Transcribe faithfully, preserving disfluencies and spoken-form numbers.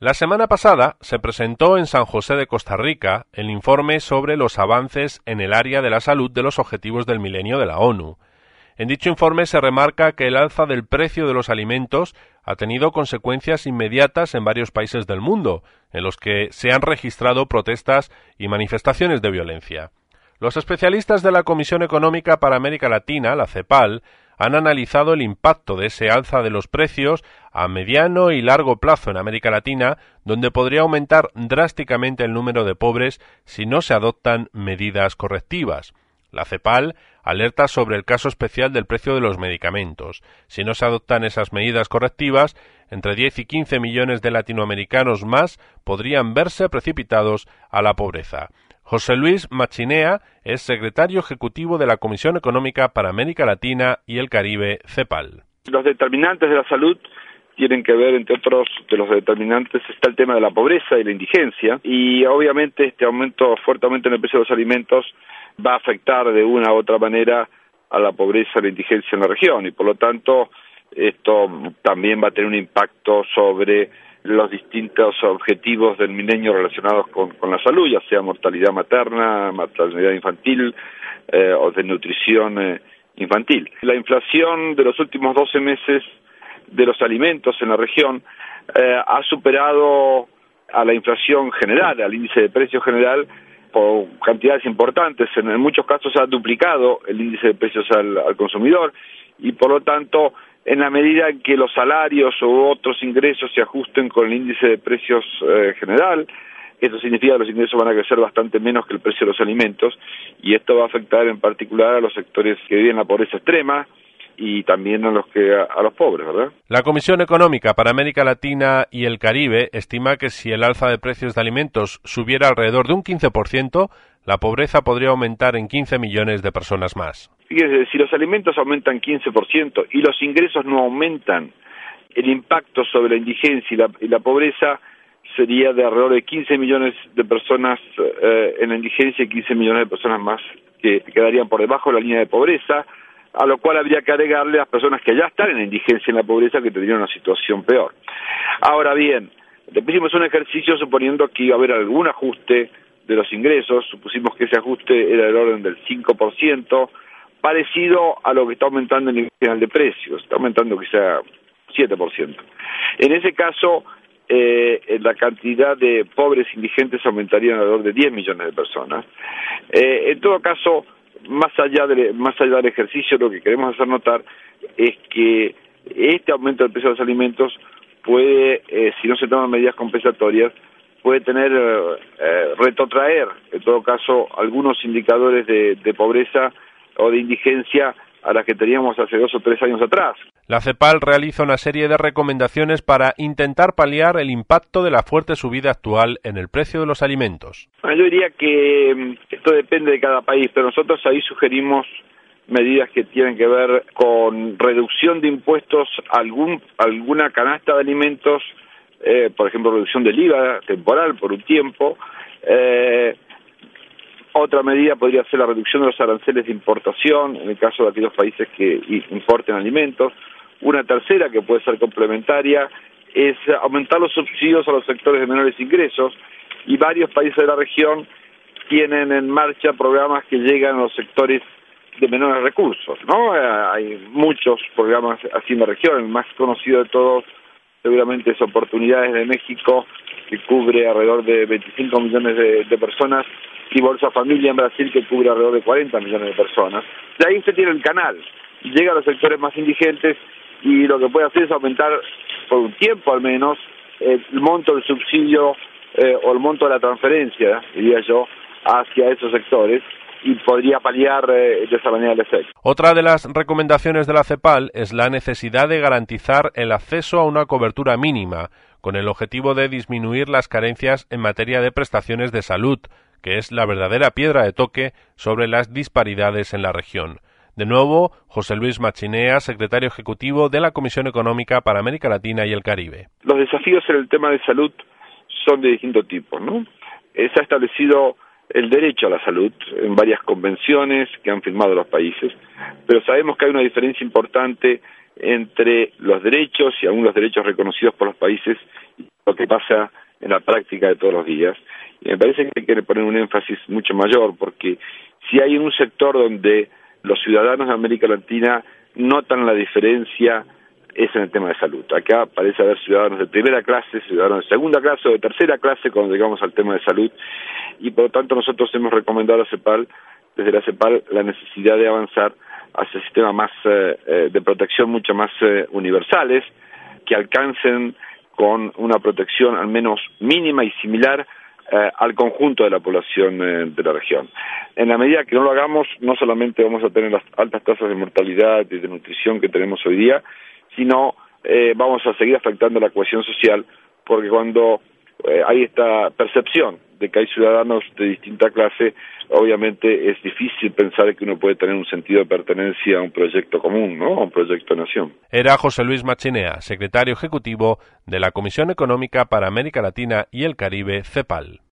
La semana pasada se presentó en San José de Costa Rica el informe sobre los avances en el área de la salud de los Objetivos del Milenio de la ONU. En dicho informe se remarca que el alza del precio de los alimentos ha tenido consecuencias inmediatas en varios países del mundo, en los que se han registrado protestas y manifestaciones de violencia. Los especialistas de la Comisión Económica para América Latina, la CEPAL, han analizado el impacto de ese alza de los precios a mediano y largo plazo en América Latina, donde podría aumentar drásticamente el número de pobres si no se adoptan medidas correctivas. La CEPAL alerta sobre el caso especial del precio de los medicamentos. Si no se adoptan esas medidas correctivas, entre diez y quince millones de latinoamericanos más podrían verse precipitados a la pobreza. José Luis Machinea es secretario ejecutivo de la Comisión Económica para América Latina y el Caribe, CEPAL. Los determinantes de la salud tienen que ver, entre otros de los determinantes, está el tema de la pobreza y la indigencia, y obviamente este aumento fuertemente en el precio de los alimentos va a afectar de una u otra manera a la pobreza y la indigencia en la región, y por lo tanto esto también va a tener un impacto sobre los distintos objetivos del milenio relacionados con, con la salud, ya sea mortalidad materna, maternidad infantil eh, o de nutrición eh, infantil. La inflación de los últimos doce meses de los alimentos en la región eh, ha superado a la inflación general, al índice de precios general, por cantidades importantes. En, en muchos casos se ha duplicado el índice de precios al, al consumidor, y por lo tanto, en la medida en que los salarios u otros ingresos se ajusten con el índice de precios eh, general, esto significa que los ingresos van a crecer bastante menos que el precio de los alimentos, y esto va a afectar en particular a los sectores que viven la pobreza extrema y también a los que a, a los pobres, ¿verdad? La Comisión Económica para América Latina y el Caribe estima que si el alza de precios de alimentos subiera alrededor de un quince por ciento, la pobreza podría aumentar en quince millones de personas más. Fíjese, si los alimentos aumentan quince por ciento y los ingresos no aumentan, el impacto sobre la indigencia y la, y la pobreza sería de alrededor de quince millones de personas eh, en la indigencia y quince millones de personas más que quedarían por debajo de la línea de pobreza, a lo cual habría que agregarle a las personas que ya están en la indigencia y en la pobreza, que tendrían una situación peor. Ahora bien, hicimos un ejercicio suponiendo que iba a haber algún ajuste de los ingresos, supusimos que ese ajuste era del orden del cinco por ciento, parecido a lo que está aumentando el nivel general de precios, está aumentando quizá siete por ciento. En ese caso, eh, la cantidad de pobres indigentes aumentaría alrededor de diez millones de personas. Eh, en todo caso, más allá de, más allá del ejercicio, lo que queremos hacer notar es que este aumento del precio de los alimentos puede, eh, si no se toman medidas compensatorias, puede tener, eh, retrotraer, en todo caso, algunos indicadores de, de pobreza o de indigencia a las que teníamos hace dos o tres años atrás. La CEPAL realiza una serie de recomendaciones para intentar paliar el impacto de la fuerte subida actual en el precio de los alimentos. Bueno, yo diría que esto depende de cada país, pero nosotros ahí sugerimos medidas que tienen que ver con reducción de impuestos a algún, alguna canasta de alimentos, eh, por ejemplo, reducción del I V A temporal por un tiempo. Eh, otra medida podría ser la reducción de los aranceles de importación, en el caso de aquellos países que importen alimentos. Una tercera, que puede ser complementaria, es aumentar los subsidios a los sectores de menores ingresos, y varios países de la región tienen en marcha programas que llegan a los sectores de menores recursos, ¿no? Hay muchos programas así en la región. El más conocido de todos seguramente es Oportunidades de México, que cubre alrededor de veinticinco millones de, de personas, y Bolsa Familia en Brasil, que cubre alrededor de cuarenta millones de personas. De ahí usted tiene el canal, llega a los sectores más indigentes, y lo que puede hacer es aumentar, por un tiempo al menos, el monto del subsidio eh, o el monto de la transferencia, diría yo, hacia esos sectores, y podría paliar eh, de esa manera el efecto. Otra de las recomendaciones de la CEPAL es la necesidad de garantizar el acceso a una cobertura mínima, con el objetivo de disminuir las carencias en materia de prestaciones de salud, que es la verdadera piedra de toque sobre las disparidades en la región. De nuevo, José Luis Machinea, secretario ejecutivo de la Comisión Económica para América Latina y el Caribe. Los desafíos en el tema de salud son de distintos tipos, ¿no? Se ha establecido el derecho a la salud en varias convenciones que han firmado los países, pero sabemos que hay una diferencia importante entre los derechos y algunos derechos reconocidos por los países y lo que pasa en la práctica de todos los días. Y me parece que hay que poner un énfasis mucho mayor, porque si hay un sector donde los ciudadanos de América Latina notan la diferencia, es en el tema de salud. Acá parece haber ciudadanos de primera clase, ciudadanos de segunda clase o de tercera clase cuando llegamos al tema de salud, y por lo tanto nosotros hemos recomendado a la CEPAL, desde la CEPAL, la necesidad de avanzar hacia sistemas más eh, eh, de protección mucho más eh, universales, que alcancen con una protección al menos mínima y similar eh, al conjunto de la población eh, de la región. En la medida que no lo hagamos, no solamente vamos a tener las altas tasas de mortalidad y de nutrición que tenemos hoy día, sino eh, vamos a seguir afectando la cohesión social, porque cuando eh, hay esta percepción de que hay ciudadanos de distinta clase, obviamente es difícil pensar que uno puede tener un sentido de pertenencia a un proyecto común, ¿no? A un proyecto de nación. Era José Luis Machinea, secretario ejecutivo de la Comisión Económica para América Latina y el Caribe, CEPAL.